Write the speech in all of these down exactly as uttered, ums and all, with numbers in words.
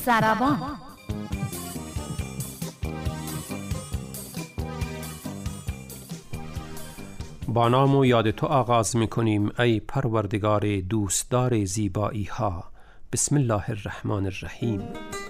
ضربان. با نام و یاد تو آغاز می کنیم ای پروردگار دوستدار زیبایی ها. بسم الله الرحمن الرحیم.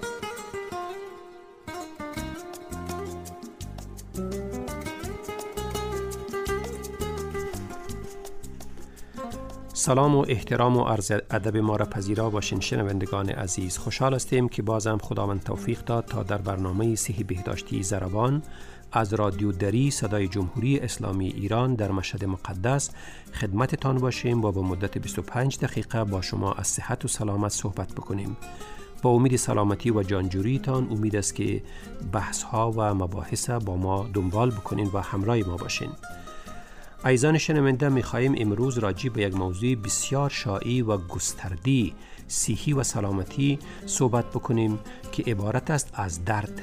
سلام و احترام و عرض ادب ما را پذیرا باشین شنوندگان عزیز. خوشحال هستیم که بازم خداوند توفیق داد تا در برنامه صحی بهداشتی ضربان از رادیو دری صدای جمهوری اسلامی ایران در مشهد مقدس خدمتتان باشیم و با مدت بیست و پنج دقیقه با شما از صحت و سلامت صحبت بکنیم. با امید سلامتی و جانجوریتان امید است که بحث ها و مباحث با ما دنبال بکنین و همراه ما باشین. عزیزان شنونده، می‌خواهیم امروز راجع به یک موضوع بسیار شایع و گسترده صحی و سلامتی صحبت بکنیم که عبارت است از درد.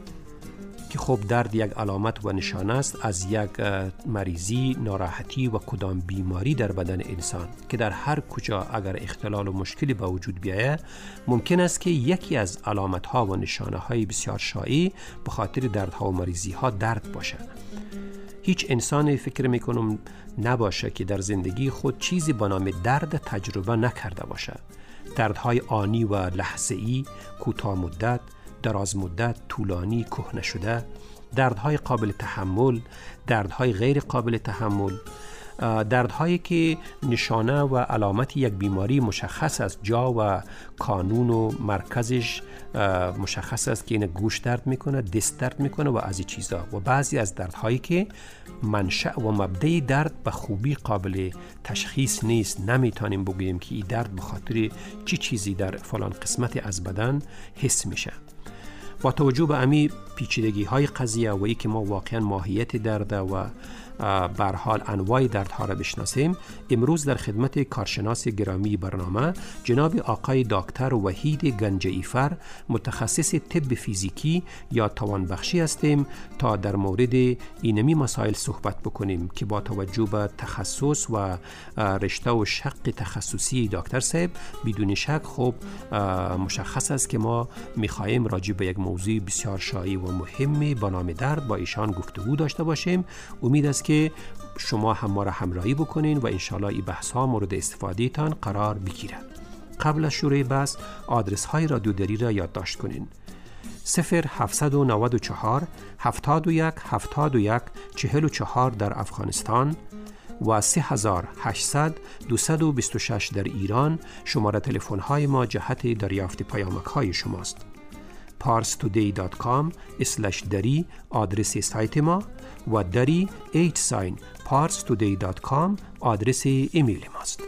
که خب درد یک علامت و نشانه است از یک مریضی، ناراحتی و کدام بیماری در بدن انسان که در هر کجا اگر اختلال و مشکلی به وجود بیاید ممکن است که یکی از علامت‌ها و نشانه‌های بسیار شایع به خاطر دردها و مریضی‌ها درد باشد. هیچ انسانی فکر میکنم نباشه که در زندگی خود چیزی به نام درد تجربه نکرده باشه. دردهای آنی و لحظه‌ای، کوتاه مدت، دراز مدت، طولانی، کهنه شده، دردهای قابل تحمل، دردهای غیر قابل تحمل، دردهایی که نشانه و علامت یک بیماری مشخص است، جا و کانون و مرکزش مشخص است که این گوش درد میکنه، دست درد میکنه و از این چیزا، و بعضی از دردهایی که منشأ و مبدأ درد به خوبی قابل تشخیص نیست. نمیتونیم بگوییم که این درد به خاطر چی چیزی در فلان قسمت از بدن حس میشه. با توجه به امی پیچیدگی های قضیه و ای که ما واقعا ماهیت درد و به هر حال انواع دردها را بشناسیم، امروز در خدمت کارشناس گرامی برنامه جناب آقای دکتر وحید گنجعیفر متخصص طب فیزیکی یا توانبخشی هستیم تا در مورد اینمی مسائل صحبت بکنیم که با توجه به تخصص و رشته و شق تخصصی دکتر صاحب بدون شک خب مشخص است که ما می‌خواهیم راجع به یک موضوع بسیار شایع و مهمی به نام درد با ایشان گفتگو داشته باشیم. امید است که شما هم ما را همراهی بکنین و انشالله این بحث ها مورد استفاده تان قرار بگیرد. قبل از شروع بحث آدرس های رادیو دری را یادداشت کنین: صفر هفتصد و نود و چهار هفتاد و یک هفتاد و یک چهل و چهار در افغانستان و سه هزار و هشتصد دویست و بیست و شش در ایران. شماره تلفن های ما جهت دریافت پیامک های شماست. پارس تودی دات کام اسلش دری آدرس سایت ما و دری ایت ساین پارس تودی دات کام آدرس ایمیل ماست.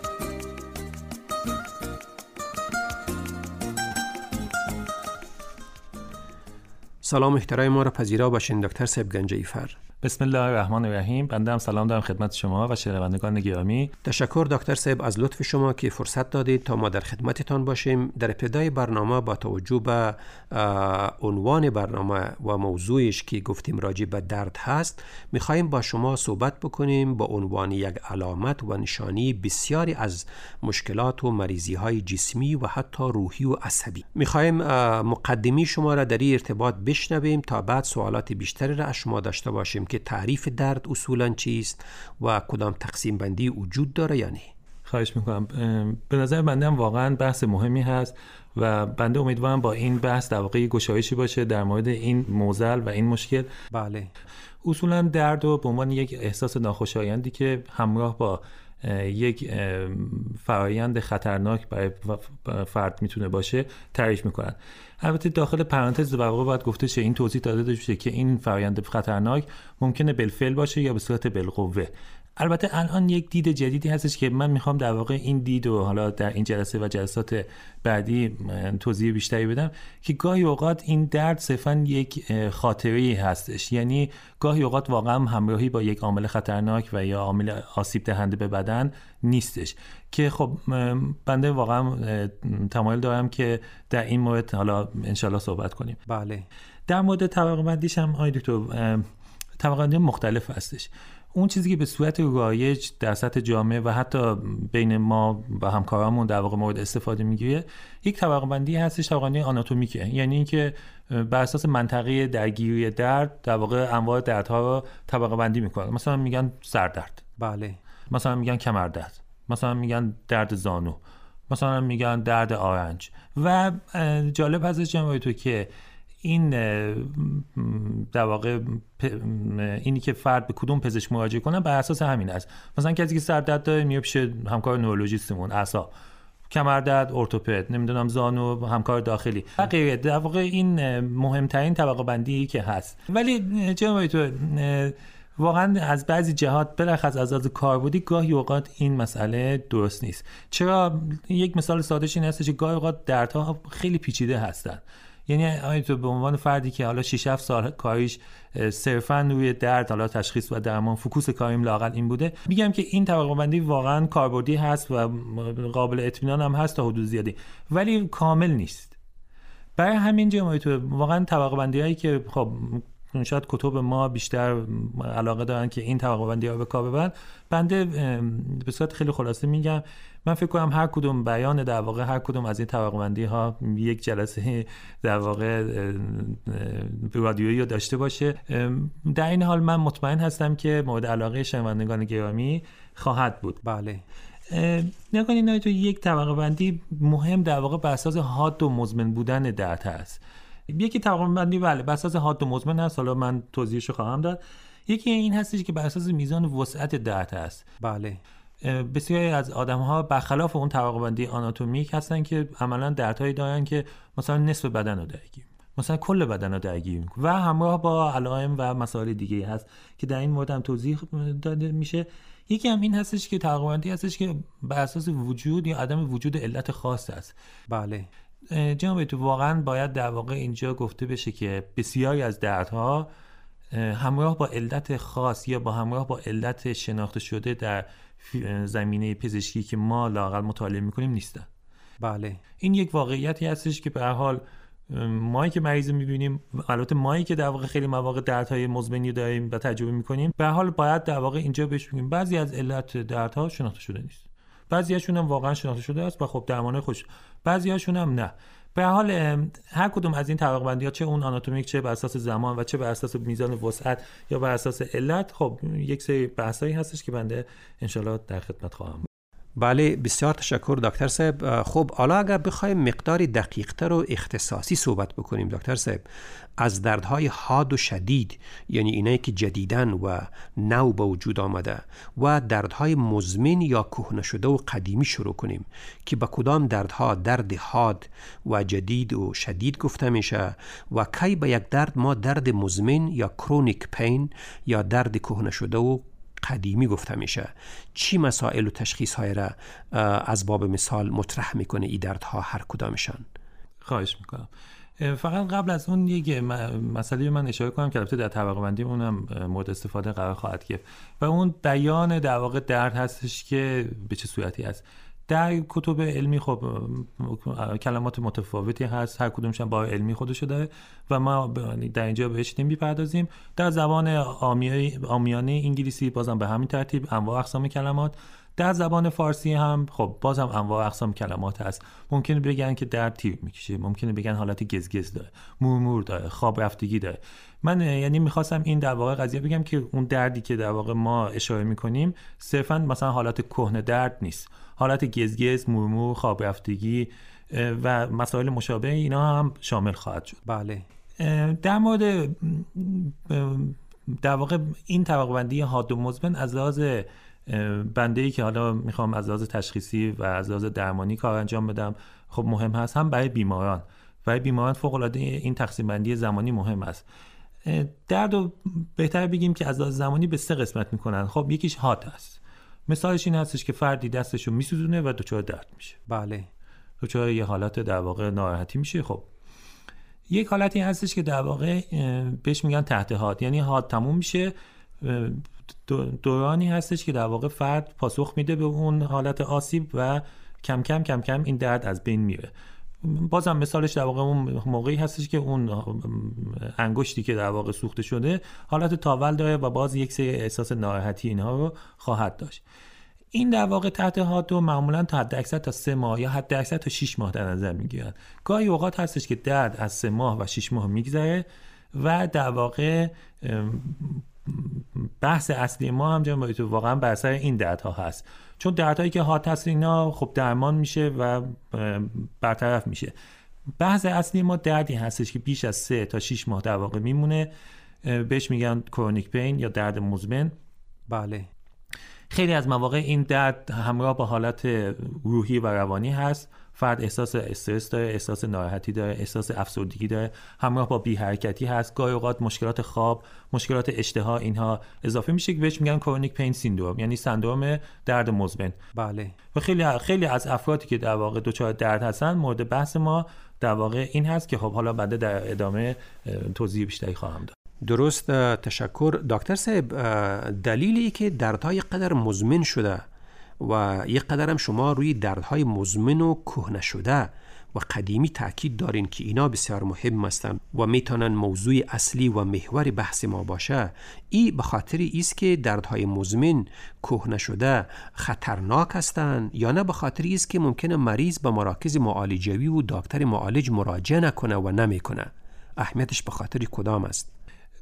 سلام احترام ما را پذیرا باشین دکتر صاحب گنجعیفر. بسم الله الرحمن الرحیم. بنده هم سلام دارم خدمت شما و شنوندگان گرامی. تشکر دکتر صاحب از لطف شما که فرصت دادید تا ما در خدمتتان باشیم. در ابتدای برنامه با توجه به عنوان برنامه و موضوعش که گفتیم راجع به درد هست، می‌خوایم با شما صحبت بکنیم با عنوان یک علامت و نشانی بسیاری از مشکلات و مریضی‌های جسمی و حتی روحی و عصبی. می‌خوایم مقدمی شما را در این ارتباط بشنویم تا بعد سوالات بیشتری را از شما داشته باشیم که تعریف درد اصولاً چیست و کدام تقسیم بندی وجود داره یا نه. خواهش میکنم. به نظر بنده هم واقعاً بحث مهمی هست و بنده امیدوارم با این بحث در واقع گشایشی باشه در مورد این معضل و این مشکل. بله. اصولاً درد رو به عنوان یک احساس ناخوشایندی که همراه با یک فرایند خطرناک برای فرد میتونه باشه تعریف میکنن. البته داخل پرانتز در واقع باید گفته شه، این توضیح داده بشه که این فرایند خطرناک ممکنه بالفعل باشه یا به صورت بالقوه. البته الان یک دید جدیدی هستش که من میخوام در واقع این دید و حالا در این جلسه و جلسات بعدی توضیح بیشتری بدم که گاهی اوقات این درد صرفاً یک خاطره‌ای هستش، یعنی گاهی اوقات واقعا همراهی با یک عامل خطرناک و یا عامل آسیب دهنده به بدن نیستش که خب بنده واقعا تمایل دارم که در این مورد حالا انشالله صحبت کنیم. بله. در مورد طبقه بندیش هم آقای دکتر طبقه بندی مختلف هستش. اون چیزی که به صورت رایج در سطح جامعه و حتی بین ما و همکارامون در واقع مورد استفاده میگیره یک طبقه بندی هستش، طبقه بندی آناتومیکه، یعنی اینکه بر اساس منطقه درگیری درد در واقع انواع دردها رو طبقه بندی میکنن. مثلا میگن سردرد، بله، مثلا میگن کمردرد، مثلا میگن درد زانو، مثلا میگن درد آرنج. و جالب هستش جناب تو که این در واقع اینی که فرد به کدوم پزشک مراجعه کنه بر اساس همین است. مثلا کسی که سر درد داره میاد پیش همکار نورولوژیستمون، اعصاب، کمر درد ارتوپد، نمیدونم زانو همکار داخلی و غیره. در واقع این مهمترین طبقه بندی که هست. ولی جناب تو واقعا از بعضی جهات بلخص از از کاربردی گاهی اوقات این مسئله درست نیست. چرا؟ یک مثال سادهش این هست که گاهی اوقات دردها خیلی پیچیده هستن. یعنی آیا تو به عنوان فردی که حالا شش هفت سال کاریش صرفاً روی درد، حالا تشخیص و درمان، فوکوس کاریم لااقل این بوده، میگم که این طبقه بندی واقعا کاربردی هست و قابل اطمینان هم هست تا حدود زیادی، ولی کامل نیست. برای همین جمعی تو واقعا طبقه بندی هایی که خب شاید کتب ما بیشتر علاقه دارن که این طبقه بندی ها به کار ببرن، بنده به صورت خیلی خلاصه میگم من فکر کنم هر کدوم بیان در واقع هر کدوم از این طبقه بندی ها یک جلسه در واقع رادیویی رو داشته باشه. در این حال من مطمئن هستم که مورد علاقه شنوندگان گرامی خواهد بود. بله، نکنید نه تو یک طبقه بندی مهم در واقع بر اساس حاد و مزمن بودن درد هست. یکی طبقه بندی بله بر اساس حاد و مزمن هست، حالا من توضیحشو خواهم داد. یکی این هستش که بر اساس میزان وسعت درد هست. بله، بسیاری از آدم‌ها برخلاف اون طبقه بندی آناتومیک هستن که عملاً دردهایی دارن که مثلا نصف بدن رو درگیر، مثلا کل بدن رو درگیر و همراه با علائم و مسائل دیگه هست که در این مورد هم توضیح داده میشه. یکی هم این هستش که طبقه بندی هستش که بر اساس وجود یا عدم وجود علت خاص است. بله جناب تو واقعاً باید در واقع اینجا گفته بشه که بسیاری از دردها همراه با علت خاص یا با همراه با علت شناخته شده در زمینه پزشکی که ما لااقل مطالعه میکنیم نیستن. بله، این یک واقعیتی هستش که به هر حال مایی که مریض میبینیم، البته مایی که در واقع خیلی مواقع دردهای مزمنی داریم و تجربه میکنیم، به هر حال باید در واقع اینجا بهش بگیم بعضی از علت دردها شناخته شده نیست، بعضی هاشون هم واقعا شناخته شده است و خب درمانای خوش، بعضی هاشون هم نه. به هر حال هر کدوم از این طبقه بندی‌ها، چه اون آناتومیک، چه بر اساس زمان و چه بر اساس میزان وسعت یا بر اساس علت، خب یک سری بحثایی هستش که بنده انشالله در خدمت خواهم. بله، بسیار تشکر دکتر صاحب. خب حالا اگر بخوایم مقداری دقیق‌تر و اختصاصی صحبت بکنیم دکتر صاحب، از دردهای حاد و شدید، یعنی اینایی که جدیداً و نو به وجود آمده، و دردهای مزمن یا کهنه شده و قدیمی شروع کنیم که به کدام دردها درد حاد و جدید و شدید گفته میشه و کی به یک درد ما درد مزمن یا کرونیک پین یا درد کهنه شده و قدیمی گفته میشه. چی مسائل و تشخیص های را از باب مثال مطرح میکنه این دردها هر کدامشان؟ خواهش میکنم. فقط قبل از اون یک مسئله من اشاره کنم که البته در طبقه بندی اونم مورد استفاده قرار خواهد گرفت و اون بیان در واقع درد هستش که به چه صورتی است. در کتب علمی خب کلمات متفاوتی هست، هر کدومشون با علمی خودشو داره و ما در اینجا بهش نمیپردازیم. در زبان عامیانه انگلیسی بازم به همین ترتیب انواع اقسام کلمات، در زبان فارسی هم خب بازم انواع اقسام کلمات هست. ممکنه بگن که درد تیر میکشه، ممکنه بگن حالت گزگز داره، مورمور داره، خواب رفتگی داره. من یعنی میخواستم این در واقع قضیه بگم که اون دردی که در واقع ما اشاره میکنیم صرفا مثلا حالت کهنه درد نیست، حالت گزگز، مورمور، خواب رفتگی و مسائل مشابه اینا هم شامل خواهد شد. بله. در مورد در واقع این طبقه بندی حاد و مزمن از لحاظ بنده‌ای که حالا میخوام از لحاظ تشخیصی و از لحاظ درمانی کار انجام بدم خب مهم هست، هم برای بیماران. برای بیماران فوق العاده این تقسیم بندی زمانی مهم است. درد رو بهتر بگیم که از لحاظ زمانی به سه قسمت میکنن. خب یکیش حاد است. مثالش این هستش که فردی دستشو میسوزونه و دچار درد میشه. بله. دچار یه حالت در واقع ناراحتی میشه. خب یک حالتی هستش که در واقع بهش میگن تحت حاد، یعنی حاد تموم میشه، دورانی هستش که در واقع فرد پاسخ میده به اون حالت آسیب و کم کم کم کم این درد از بین میره بازم مثالش در واقع اون موقعی هستش که اون انگشتی که در واقع سوخته شده حالت تاول داره و باز یک سری احساس ناراحتی اینها رو خواهد داشت. این در واقع تحت حاد رو معمولا تا حد اکثر تا سه ماه یا حد اکثر تا شش ماه در نظر میگیرن. گاهی اوقات هستش که درد از سه ماه و شش ماه میگذره و در واقع بحث اصلی ما هم جنبه تو واقعا بر سر این دردها هست، چون دردهایی که حاد هست اینا خب درمان میشه و برطرف میشه. بحث اصلی ما دردی هستش که بیش از سه تا شش ماه در واقع میمونه، بهش میگن کرونیک پین یا درد مزمن. بله. خیلی از مواقع این درد همراه با حالت روحی و روانی هست. فرد احساس استرس داره، احساس ناراحتی داره، احساس افسردگی داره، همراه با بی حرکتی هست. گاهی اوقات مشکلات خواب، مشکلات اشتها اینها اضافه میشه که بهش میگن کرونیک پین سیندروم، یعنی سندرم درد مزمن. بله. و خیلی خیلی از افرادی که در واقع دچار درد هستن مورد بحث ما در واقع این هست که خب حالا بعد در ادامه توضیح بیشتری خواهم داد. درست، تشکر دکتر صاحب. دلیلی که دردهای قدر مزمن شده و یک قدرم شما روی دردهای مزمن و کهنه شده و قدیمی تاکید دارین که اینا بسیار مهم هستند و میتونن موضوع اصلی و محور بحث ما باشه. ای به خاطر ایست که دردهای مزمن کهنه شده خطرناک هستند یا نه به خاطر ایست که ممکنه مریض به مراکز معالجوی و دکتر معالج مراجعه نکنه و نمیکنه؟ اهمیتش به خاطر کدام است؟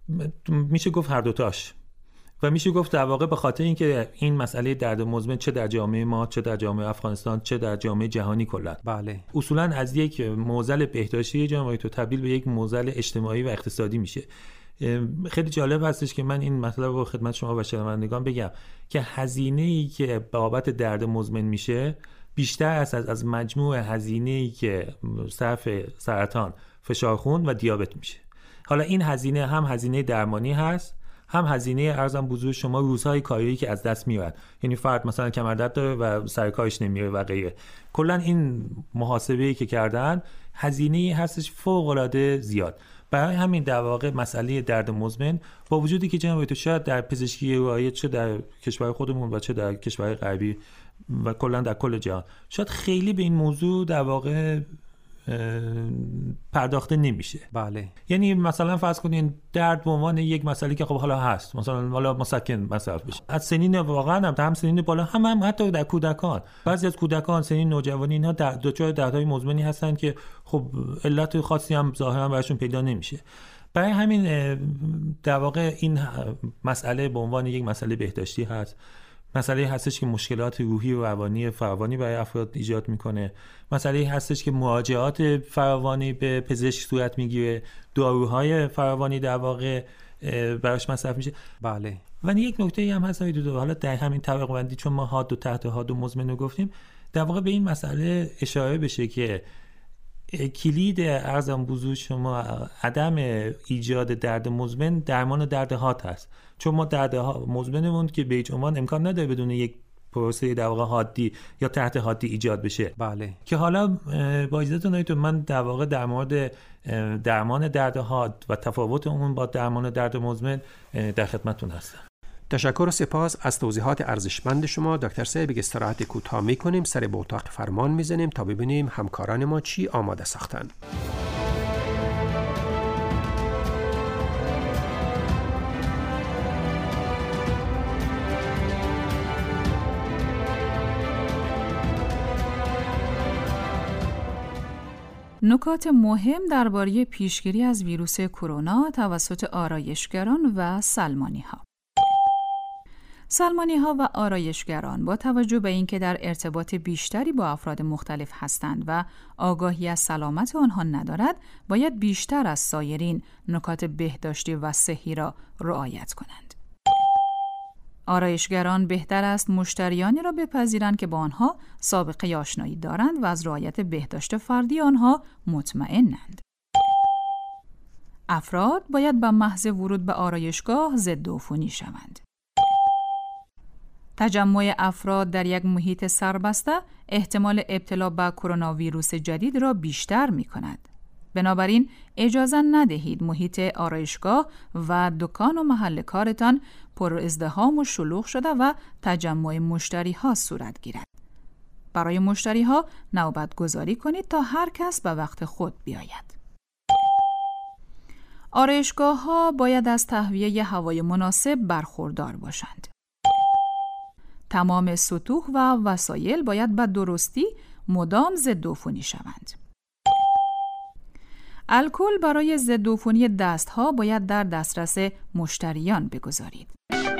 میشه گفت هر دوتاش، و میشه گفت در واقع به خاطر اینکه این مسئله درد مزمن چه در جامعه ما، چه در جامعه افغانستان، چه در جامعه جهانی کلا، بله، اصولا از یک معضل بهداشتی جامعه تو تبدیل به یک معضل اجتماعی و اقتصادی میشه. خیلی جالب هستش که من این مطلب رو خدمت شما و شنوندگان بگم که هزینه‌ای که بابت درد مزمن میشه بیشتر است از از مجموع هزینه‌ای که صرف سرطان، فشار خون و دیابت میشه. حالا این هزینه هم هزینه درمانی هست، هم هزینه ارزم بزرگ شما روزهای کاری که از دست میاد، یعنی فرد مثلا کمردرد داره و سر کارش نمیره و غیره. کلا این محاسبه‌ای که کردن هزینه‌ای هستش فوق العاده زیاد. برای همین در واقع مسئله درد مزمن با وجودی که جناب تو شاید در پزشکی رایج چه در کشور خودمون و چه در کشور غربی و کلا در کل جهان شاید خیلی به این موضوع در واقع پرداخته نمیشه. بله. یعنی مثلا فرض کنین درد به عنوان یک مسئله که خب حالا هست، مثلا حالا مسکن مصرف بشه از سنین واقعا هم هم سنین بالا هم, هم حتی در کودکان، بعضی از کودکان سنین نوجوانی اینها در دچار دردهای مزمنی هستن که خب علت خاصی هم ظاهرا براشون پیدا نمیشه. برای همین در واقع این مسئله به عنوان یک مسئله بهداشتی هست. مسئله هستش که مشکلات روحی و روانی فراوانی برای افراد ایجاد میکنه. مسئله هستش که مراجعات فراوانی به پزشک صورت میگیره، داروهای فراوانی در واقع براش مصرف میشه. بله. و یک نکته هم هست دو حالا در همین طبقه بندی، چون ما حاد و تحت حاد و مزمن رو گفتیم، در واقع به این مسئله اشاره بشه که کلید ارزم بزرگ شما عدم ایجاد درد مزمن درمان درد حاد هست. چون ما درد مزمنمون که به هیچ عنوان امکان نداره بدون یک پروسه در واقع حادی یا تحت حادی ایجاد بشه. بله. که حالا با اجازهتون تو من در واقع در مورد درمان درد حاد و تفاوت اون با درمان درد مزمن در خدمتتون هستم. تشکر و سپاس از توضیحات ارزشمند شما دکتر صاحب. استراحت کوتاه میکنیم، سر به اتاق فرمان میزنیم تا ببینیم همکاران ما چی آماده ساختن. نکات مهم درباره پیشگیری از ویروس کرونا توسط آرایشگران و سلمانی ها. سلمانی ها و آرایشگران با توجه به اینکه در ارتباط بیشتری با افراد مختلف هستند و آگاهی از سلامت آنها ندارد، باید بیشتر از سایرین نکات بهداشتی و صحی را رعایت کنند. آرایشگران بهتر است مشتریانی را بپذیرند که با آنها سابقه آشنایی دارند و از رعایت بهداشت فردی آنها مطمئنند. افراد باید به محض ورود به آرایشگاه ضد عفونی شوند. تجمع افراد در یک محیط سربسته احتمال ابتلا به کرونا ویروس جدید را بیشتر می کند. بنابراین اجازه ندهید محیط آرایشگاه و دکان و محل کارتان پر ازدحام و شلوغ شده و تجمع مشتری ها صورت گیرد. برای مشتری ها نوبت گذاری کنید تا هر کس به وقت خود بیاید. آرایشگاه ها باید از تهویه هوای مناسب برخوردار باشند. تمام سطوح و وسایل باید به درستی مدام ضدعفونی شوند. الکل برای ضدعفونی دستها باید در دسترس مشتریان بگذارید.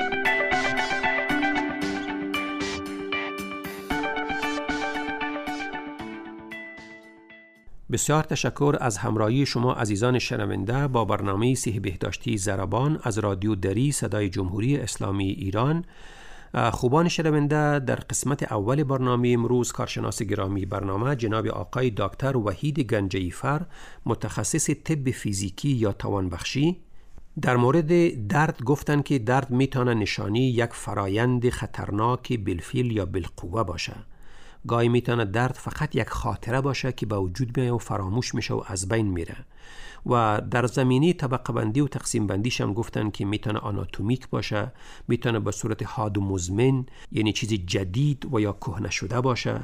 بسیار تشکر از همراهی شما عزیزان شنونده با برنامه صحه بهداشتی ضربان از رادیو دری صدای جمهوری اسلامی ایران. خوبان شنونده، در قسمت اول برنامه امروز کارشناس گرامی برنامه جناب آقای دکتر وحید گنجیفر، متخصص طب فیزیکی یا توانبخشی، در مورد درد گفتن که درد میتونه نشانی یک فرایند خطرناک بالفعل یا بالقوه باشه. گاهی میتونه درد فقط یک خاطره باشه که به وجود میاد و فراموش میشه و از بین میره. و در زمینه طبقه بندی و تقسیم بندیش هم گفتن که میتونه آناتومیک باشه، میتونه به صورت حاد و مزمن، یعنی چیزی جدید و یا کهنه شده باشه.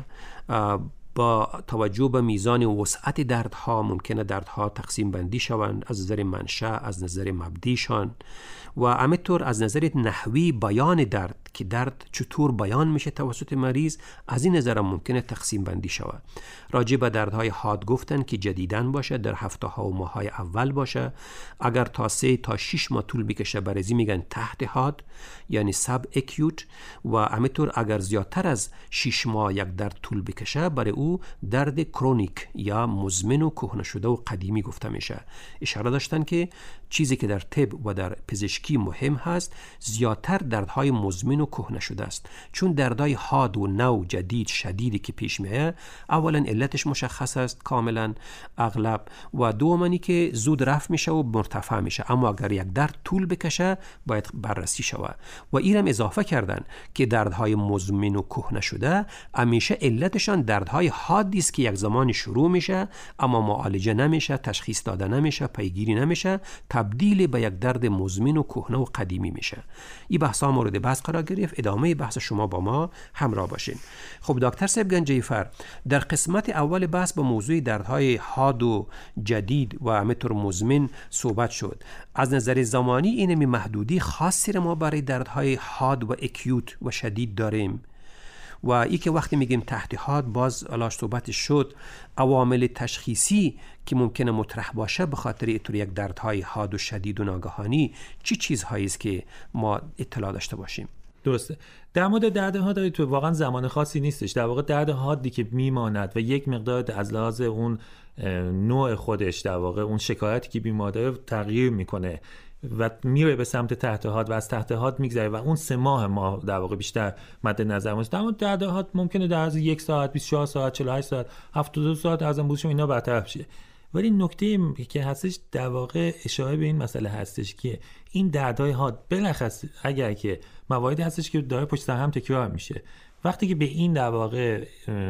با توجه به میزان و وسعت دردها ممکنه دردها تقسیم بندی شوند از نظر منشأ، از نظر مبدیشان و همینطور از نظر نحوی بیان درد که درد چطور بیان میشه توسط مریض، از این نظر ممکنه تقسیم بندی شود. راجع به دردهای حاد گفتن که جدیدن باشه، در هفته ها و ماه های اول باشه. اگر تا سه تا شش ماه طول بکشه برای میگن تحت حاد، یعنی سب اکیوت. و همینطور اگر زیادتر از شش ماه یک درد طول بکشه برای او درد کرونیک یا مزمن و کهنه شده و قدیمی گفته میشه. اشاره داشتن که چیزی که در طب و در پزشکی مهم هست زیادتر دردهای مزمن و کهنه شده است، چون دردهای حاد و نو جدید شدیدی که پیش میاد اولا علتش مشخص است کاملا اغلب و دومانی که زود رفع میشه و مرتفع میشه، اما اگر یک درد طول بکشه باید بررسی شود. و اینم اضافه کردن که دردهای مزمن و کهنه شده همیشه علتشان دردهای حادی است که یک زمانی شروع میشه اما معالجه نمیشه، تشخیص داده نمیشه، پیگیری نمیشه، تبدیل به یک درد مزمن و کهنه و قدیمی میشه. این بحثا مورد بحث قرار گرفت. ادامه بحث شما با ما همراه باشین. خب دکتر صاحب گنجیفر، در قسمت اول بحث با موضوع دردهای حاد و جدید و همینطور مزمن صحبت شد. از نظر زمانی این محدودی خاصی را ما برای دردهای حاد و اکیوت و شدید داریم. و ای که وقتی میگیم تحت حاد باز علاش صحبت شد، عوامل تشخیصی که ممکنه مطرح باشه به خاطر اینطور یک دردهای حاد و شدید و ناگهانی چی چیزهایی است که ما اطلاع داشته باشیم؟ درسته. در مورد درد حاد تو واقعا زمان خاصی نیستش. در واقع درد حادی که میماند و یک مقدار از لحاظ اون نوع خودش در واقع اون شکایتی که بیمار داره تغییر میکنه و میره به سمت تحت حاد و از تحت حاد میگذره و اون سه ماه ما در واقع بیشتر مد نظر ماست. در مورد درد حاد ممکنه در از یک ساعت، بیست و چهار ساعت، چهل و هشت ساعت، هفتاد و دو ساعت از امروزشون اینا برطرف بشه. ولی نکته که هستش در واقع اشاره به این مسئله هستش که این دردهای حاد بلخص اگر که مواردی هستش که داره پشت سر هم تکرار میشه، وقتی که به این در واقع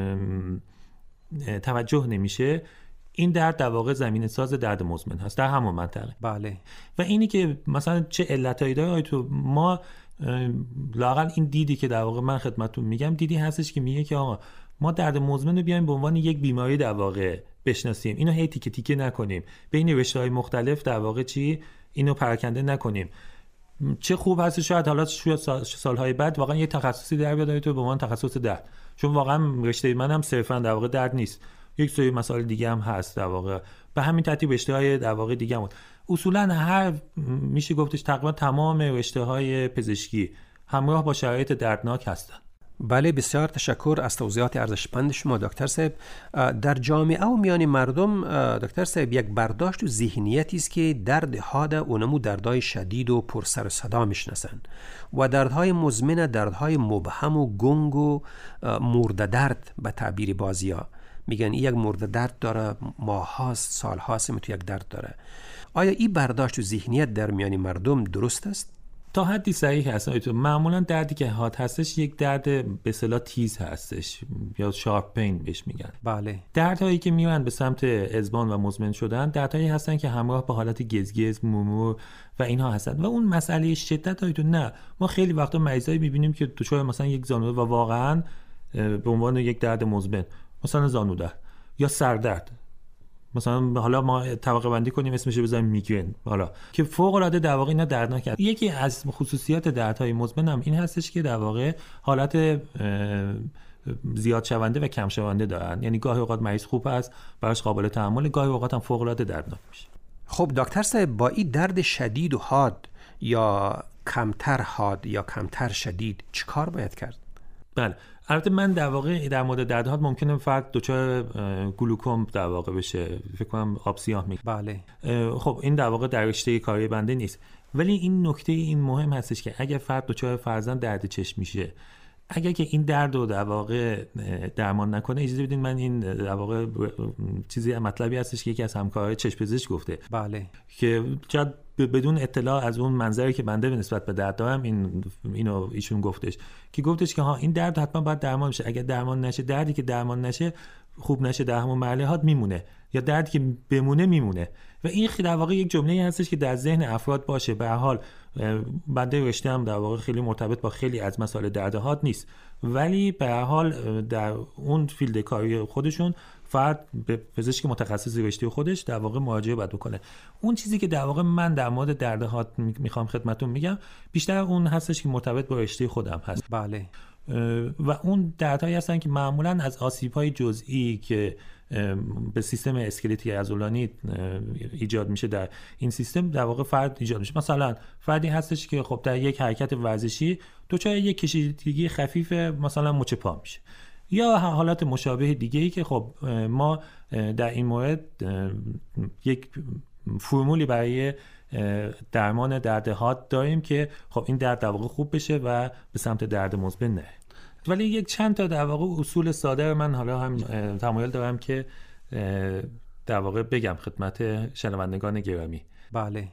توجه نمیشه، این درد در واقع زمینه ساز درد مزمن هست در همون منطقه. بله. و اینی که مثلا چه علتایی داره تو ما لااقل این دیدی که در واقع من خدمتتون میگم دیدی هستش که میگه که آقا ما درد مزمن رو بیایم به عنوان یک بیماری در واقع بشناسیم، اینو هی تیکه تیکه نکنیم، بین رشته‌های مختلف در واقع چی اینو پراکنده نکنیم. چه خوب هست شاید حالا شاید سالهای بعد واقعا یه تخصصی در بیاد تو به عنوان تخصص درد، چون واقعا رشته منم صرفا در واقع درد نیست، یک سری مسائل دیگه هم هست در واقع. به همین ترتیب رشته‌های در واقع دیگه هم اصولا هر میشه گفتش تقریبا تمام رشته‌های پزشکی همراه با شرایط دردناک هستن. بله، بسیار تشکر از توضیحات ارزشمند شما دکتر صاحب. در جامعه و میان مردم دکتر صاحب یک برداشت و ذهنیتی است که درد حاد اونمو دردهای شدید و پر سر و صدا میشناسن و دردهای مزمن دردهای مبهم و گنگ و مرده درد به تعبیر بازی‌ها میگن این یک مرده درد داره، ماه هاست، سال هاست تو یک درد داره. آیا این برداشت و ذهنیت در میان مردم درست است؟ تا حدی صحیح هست. معمولا دردی که حاد هستش یک درد به اصطلاح تیز هستش یا شارپ پین بهش میگن. بله. دردهایی که میرن به سمت ازبان و مزمن شدن دردهایی هستن که همراه با حالت گزگز، مومور و اینها هستن و اون مسئله شدت هایی تو نه. ما خیلی وقتا مریضایی میبینیم که دچار مثلا یک زانو و واقعا به عنوان یک درد مزمن، مثلا زانو درد یا سردرد، مثلا حالا ما طبقه بندی کنیم اسمش رو بذاریم میگرن، حالا که فوق العاده در واقع اینا دردناک هست. یکی از خصوصیات دردهای مزمن هم این هستش که در واقع حالت زیاد شونده و کم شونده دارن، یعنی گاهی اوقات مریض خوب است براش قابل تحمل، گاهی اوقات هم فوق العاده دردناک میشه. خب دکتر صاحب، با این درد شدید و حاد یا کمتر حاد یا کمتر شدید چیکار باید کرد؟ بله، البته من در واقع در مورد درد حاد ممکنه فرد دچار گلوکوم در واقع بشه، فکر کنم آب سیاه میگه. بله. خب این در واقع در رشته کاری بنده نیست، ولی این نکته این مهم هستش که اگر فرد دچار فرضاً درد چشم میشه، اگر که این درد رو در واقع درمان نکنه، اجازه بدین من این در واقع چیزی مطلبی هستش که یکی از همکارای چشم پزشک گفته. بله. که شاید بدون اطلاع از اون منظری که بنده به نسبت به درد دارم این اینو ایشون گفتش که گفتش که ها این درد حتما باید درمان بشه، اگر درمان نشه، دردی که درمان نشه خوب نشه در همون مرحله ها میمونه، یا دردی که بمونه میمونه. و این در واقع یک جمله‌ای هستش که در ذهن افراد باشه. به هر حال بنده رشته هم در واقع خیلی مرتبط با خیلی از مسائل درد حاد نیست، ولی به هر حال در اون فیلد کاری خودشون فرد به پزشک متخصص رشته خودش در واقع مراجعه باید بکنه. اون چیزی که در واقع من در مورد درد حاد میخوام خدمتتون میگم بیشتر اون هستش که مرتبط با رشته خودم هست. بله. و اون دردهایی هستن که معمولاً از آسیب‌های جزئی که به سیستم اسکلتی عضلانی ایجاد میشه در این سیستم در واقع فرد ایجاد میشه. مثلا فردی هستش که خب در یک حرکت ورزشی دچار یک کشیدگی خفیف مثلا مچ پا میشه، یا حالات مشابه دیگه‌ای که خب ما در این مورد یک فرمولی برای درمان درد حاد داریم که خب این درد در واقع خوب بشه و به سمت درد مزمن نره. ولی یک چند تا در واقع اصول ساده من حالا هم تمایل دارم که در واقع بگم خدمت شنوندگان گرامی. بله.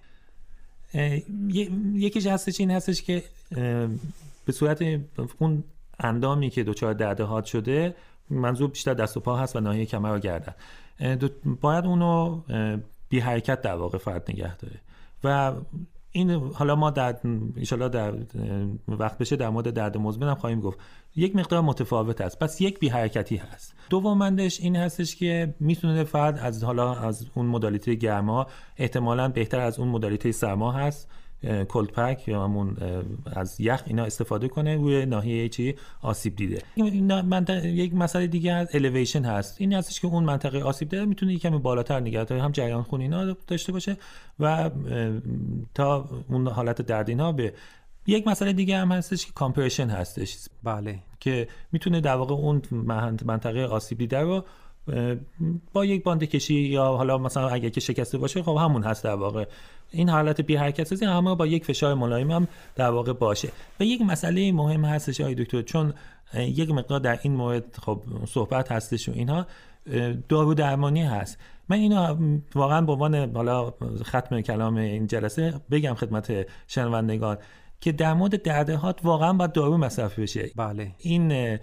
یکیش هستش این هستش که به صورت اون اندامی که دچار درد حاد شده، منظور بیشتر دست و پا هست و ناحیه کمر و گردن، باید اونو بی حرکت در واقع فرد نگه داره. و این حالا ما در انشالله در وقت بشه در مورد درد مزمن هم خواهیم گفت یک مقدار متفاوت است، پس یک بی حرکتی هست. دومندش این هستش که میتونه فرد از حالا از اون مدالیته گرما احتمالاً بهتر از اون مدالیته سرما هست، کولد پک یا همون از یخ اینا استفاده کنه روی ناحیه چی آسیب دیده. این منطقه یک مسئله دیگه از الیویشن هست، این هستش که اون منطقه آسیب دیده میتونه یکمی بالاتر نگه داره، هم جریان خون اینا داشته باشه و تا اون حالت درد اینا به. یک مسئله دیگه هم هستش که کامپرشن هستش. بله. که میتونه در واقع اون منطقه آسیب دیده رو با یک باند کشی یا حالا مثلا اگه که شکسته باشه خب همون هست در واقع این حالت بی حرکت سازی، اما با یک فشار ملایم هم در واقع باشه. و یک مسئله مهم هستش آقای دکتر، چون یک مقدار در این مورد خب صحبت هستش و اینها دارو درمانی هست، من اینو واقعا به عنوان حالا ختم کلام این جلسه بگم خدمت شنوندگان که در مورد درد حاد واقعا باید دارو مصرف بشه. بله. این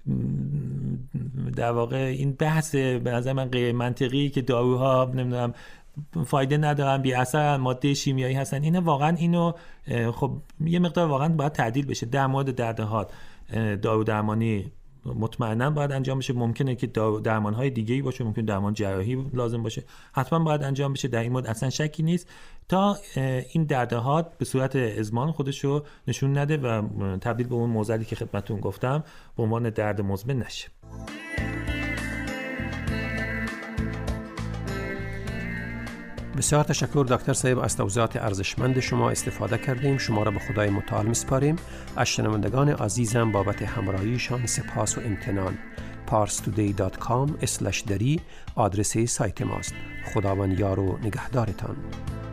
در واقع این بحث به نظر من غیر منطقی که داروها نمیدونم فایده ندارن، بی اثر، ماده شیمیایی هستن، اینا واقعا اینو خب یه مقدار واقعا باید تعدیل بشه. در مورد درد حاد دارو درمانی مطمئنا باید انجام بشه. ممکنه که درمان های دیگه‌ای باشه، ممکن درمان جراحی لازم باشه، حتما باید انجام بشه، در این مورد اصلا شکی نیست تا این درد حاد به صورت ازمان خودش رو نشون نده و تبدیل به اون معضلی که خدمتتون گفتم به عنوان درد مزمن نشه. بسیار تشکر دکتر صاحب، از توضیحات ارزشمند شما استفاده کردیم. شما را به خدای متعال میسپاریم. از شنوندگان عزیزم بابت همراهیشان سپاس و امتنان. پارس تودی دات کام اسلش دری آدرس سایت ماست. خداوند یار و نگهدارتان.